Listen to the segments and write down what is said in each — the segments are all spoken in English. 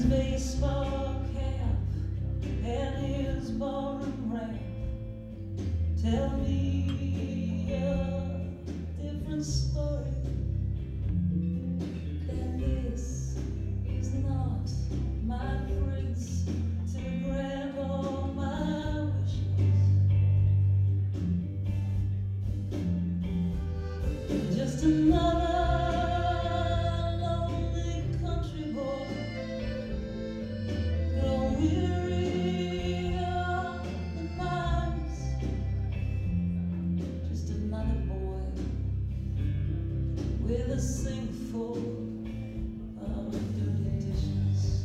his baseball cap and his ballroom ramp tell me a different story. That this is not my prince to grant all my wishes. Just another lonely country boy, grown weary of the nights. Just another boy with a sink full of dirty dishes.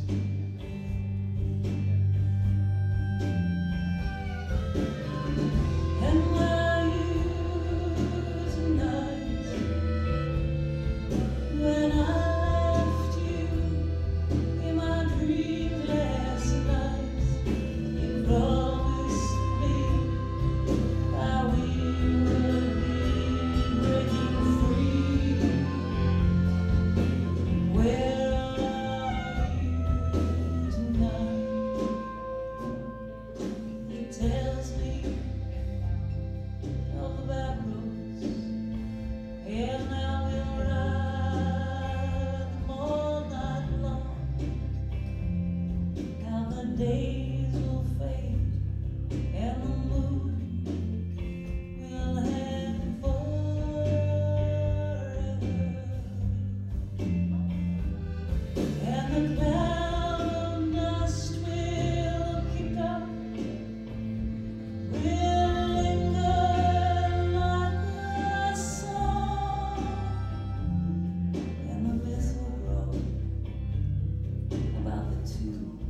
And were you tonight when I left you in my dream last night? You promised me that we would be breaking free. Where are you tonight? It tells me of the back roads, and now we'll ride them all night long. Now the days will fade and the moon will hang forever, and the cloud of dust will keep up, will linger like a song, and the myth will grow about the two